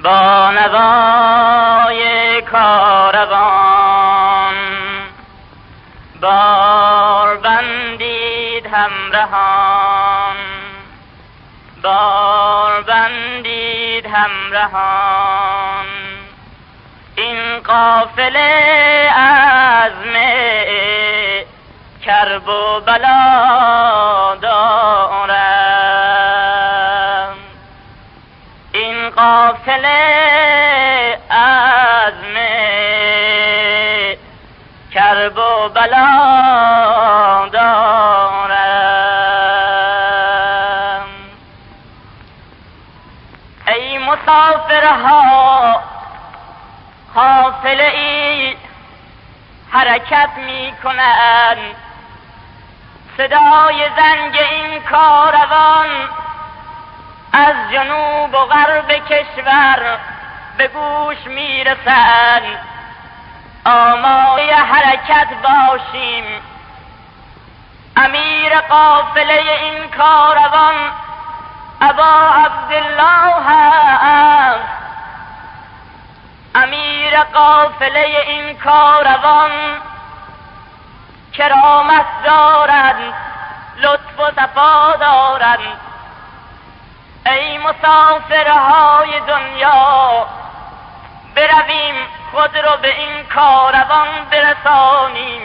با نوای کاروان بار بندید همراهان، بار بندید همراهان. این قافله عزم کرب و بلا دارد، این قافله عزم کرب و بلا دارد. ای مسافرها قافله ای حرکت می کنند، صدای زنگ این کاروان از جنوب و غرب کشور به گوش می رسد. آماده حرکت باشیم. امیر قافله این کاروان ابا عبدالله است. امیر قافله این کاروان کرامت دارد، لطف و صفا دارد. ای مسافرهای دنیا، برویم خود رو به این کاروان برسانیم.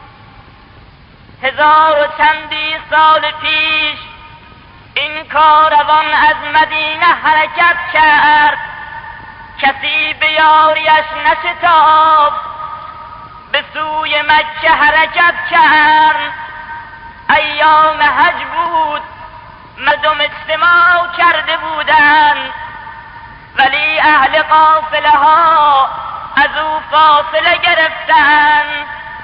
1000 و چندی سال پیش این کاروان از مدینه حرکت کرد، کسی به یاریش نشتاب، به سوی مکه حرکت کرد. ایام حج بود، مردم اجتماع کرده بودند، ولی اهل قافله ها از او فاصله گرفتند.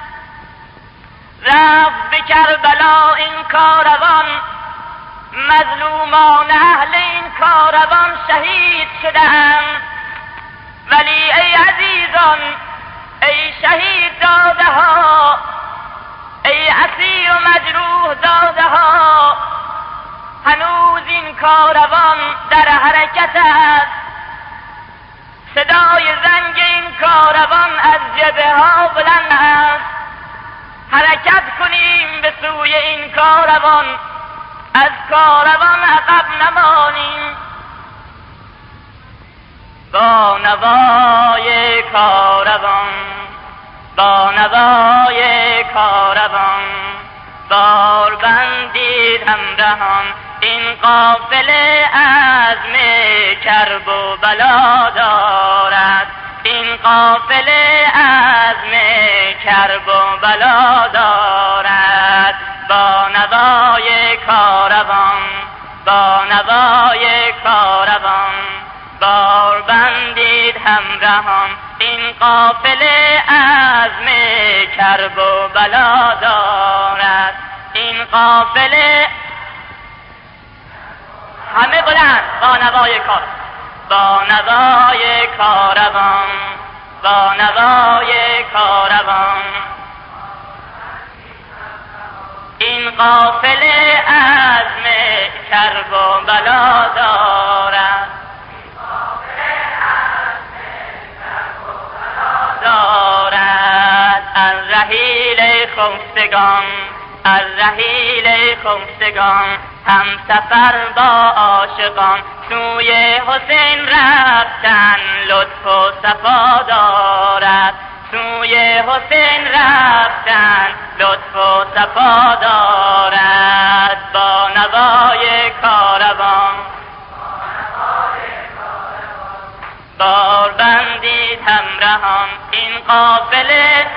رفت به کربلا این کاروان، مظلومان اهل این کاروان شهید شدند. ولی ای عزیزان، ای شهید داده ها، ای اسیر و مجروح داده ها، هنوز این کاروان در حرکت است. صدای زنگ این کاروان از جبهه ها بلند است. حرکت کنیم به سوی این کاروان، از کاروان عقب نمانیم. با نوای کاروان، با نوای کاروان بار بندید همراهان. این قافله عزم کرب و بلا دارد، این قافله عزم کرب و بلا دارد. با نوای کاروان، با نوای کاروان بار بندید همراهان. این قافله عزم کرب و بلا دارد، این قافله همه بلند. با نوای کاروان، با نوای کاروان، با نوای کاروان. این قافله عزم کرب و بلا دارد، دارد. از رحیل خفتگان، از رحیل خفتگان هم سفر با عاشقان سوی حسین رفتن، لطف و صفا دارد. سوی حسین رفتن، لطف و صفا دارد. با نوای کاروان، بار بندید همراهان. این قافله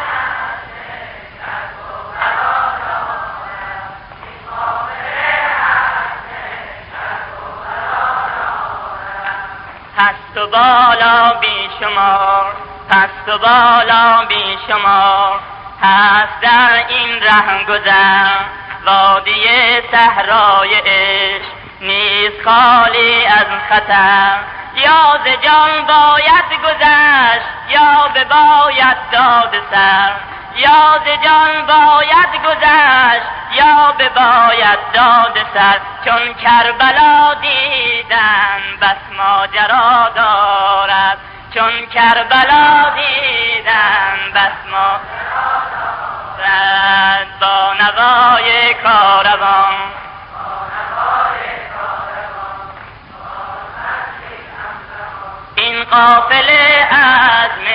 پست و بالا بی شمار، پست و بالا بی شمار هست در این رهگذر. وادی صحرای عشق نیست خالی از خطر. یا ز جان باید گذشت یا بباید داد سر، یا ز جان باید گذشت یا بباید داد سر. چون کربلا دیدن بس ماجرا دارد، کربلا دیدن بس ما رد با نوای کاروان این قافله عزم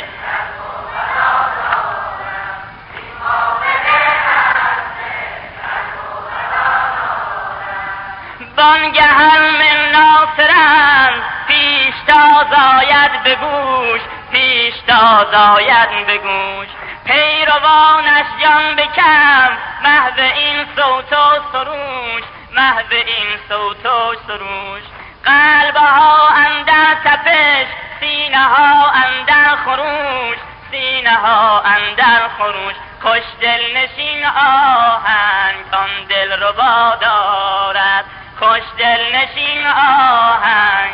بانگه من ناصرند پیش تاز آید به گوش پیش تاز آید به گوش پیروانش جان بکم محو این صوت و سروش محو این صوت و سروش قلبها اندر تپش سینه ها اندر خروش سینه ها اندر خروش خوش دل نشین آهنگ آن دل ربا دارد خوش دل نشین آهنگ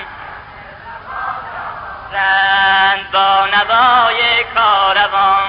رند با نوای کاروان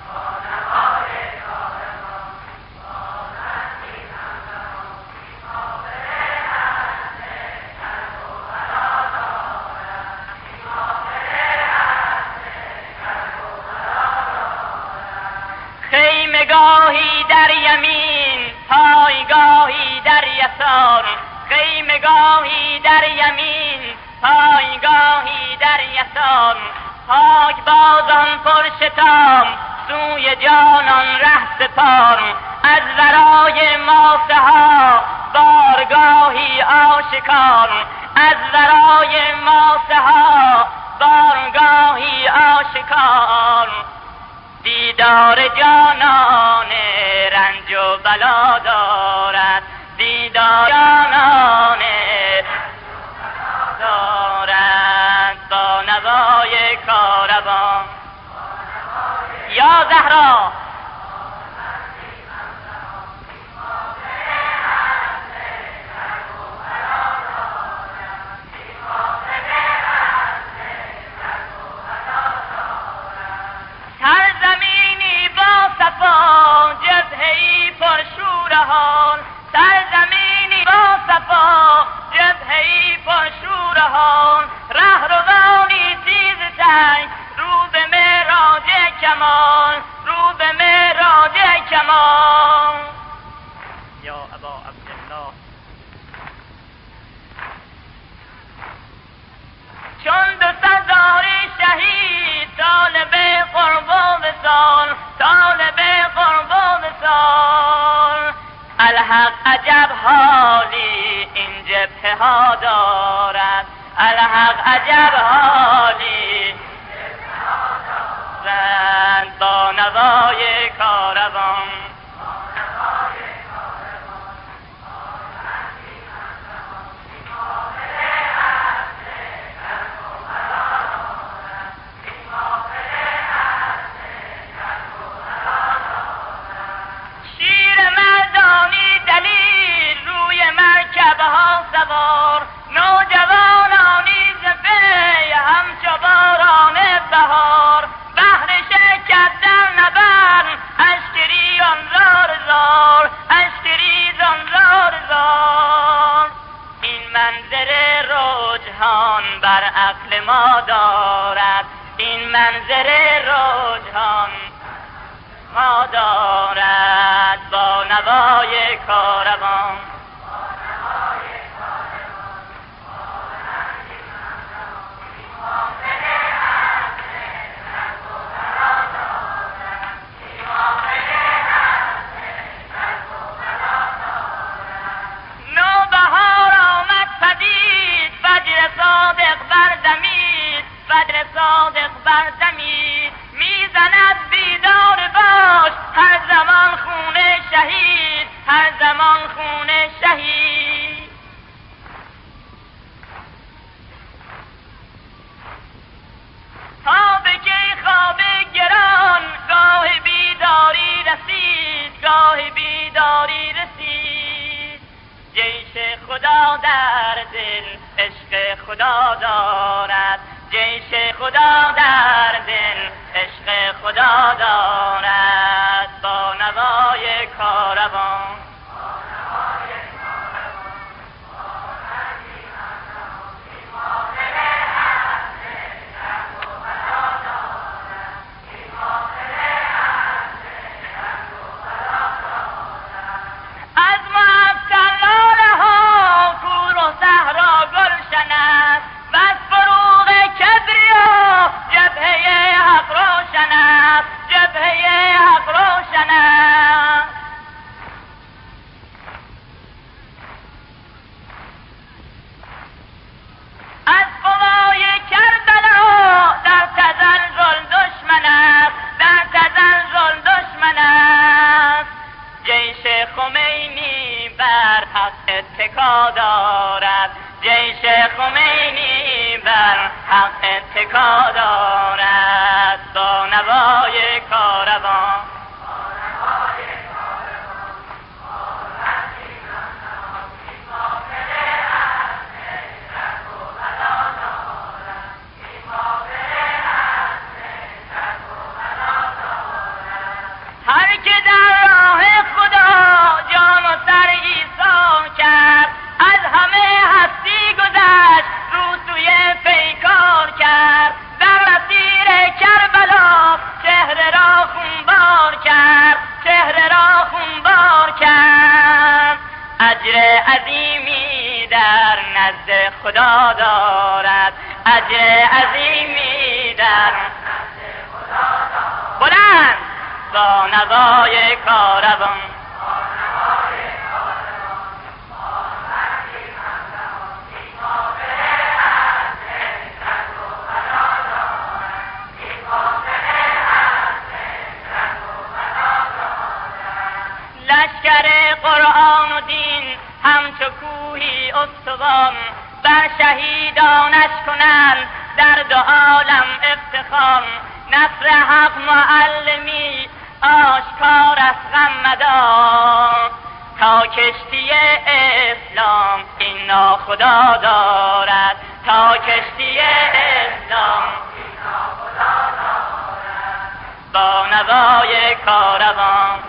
خیمگاهی در یمین پایگاهی در یسار خیمگاهی در یمین پایگاهی در یسار پاک بازان پرشتام سوی جانان ره سپار از ورای ماسه ها بارگاهی آشکار از ورای ماسه ها بارگاهی آشکار دیدار جانان رنج و بلا دارد دیدار جانان دارد با نوای کاروان یا زهرا سرزمینی با صفا جبهه‌ای پرشور حال سرزمینی با صفا جبهه‌ای پرشور حال رهروانی تیز تنگ رو به معراج کمال رو به معراج کمال یا ابا عبدالله چون دو صدار شهید طالب قرب و وصال طالب قرب و وصال الحق عجب حالی این جبهه ها دارد الحق عجب حالی رند با نوای کاروان دلیل روی مرکب ها سوار نوجوانانی زفه همچو باران بهار بحر شرکت در نبرد اشکری زار زار اشکری زار زار این منظر رجحان بر عقل ما دارد این منظر رجحان ما دارد با نوای کاروان نوبهار آمد پدید فجر صادق بردمید فجر صادق بردمید میزند بیدار باش هر زمان خون شهید هر زمان خون شهید تا به کی خواب گران گاه بیداری رسید گاه بیداری رسید جیش خدا در دل عشق خدا دارد جیش خدا در دل عشق خدا دارد با نوای کاروان روشن است، جبهه حق روشن است. از قوای کربلا در تزلزل دشمن است، در تزلزل دشمن است. جیش خمینی بر حق اتکا دارد، جیش خمینی بر حق اتکا دارد. با نوای کاروان هر که در راه خدا جان و سر ایثار کرد، از همه هستی گذشت رو سوی پیکار کرد. در مسیر کربلا چهره را خونبار کرد، چهره را خونبار کرد. اجر عظیمی در نزد خدا دارد، اجر عظیمی در نزد خدا دارد. بلند با نوای کاروان لشکر قرآن و دین همچو کوهی استوان، بر شهیدانش کنند در دو عالم افتخار. نصر حق معلمی آشکار از غم مدار، تا کشتی اسلام این ناخدا دارد، تا کشتی اسلام این ناخدا دارد. با نوای کاروان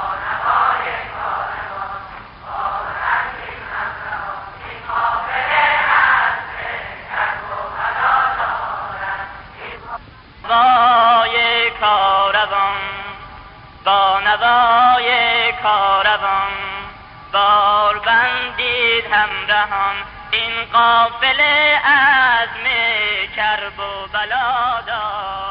نوای کاروان، با نوای کاروان بار بندید همراهان. این قافله عزم کرب و بلا دار.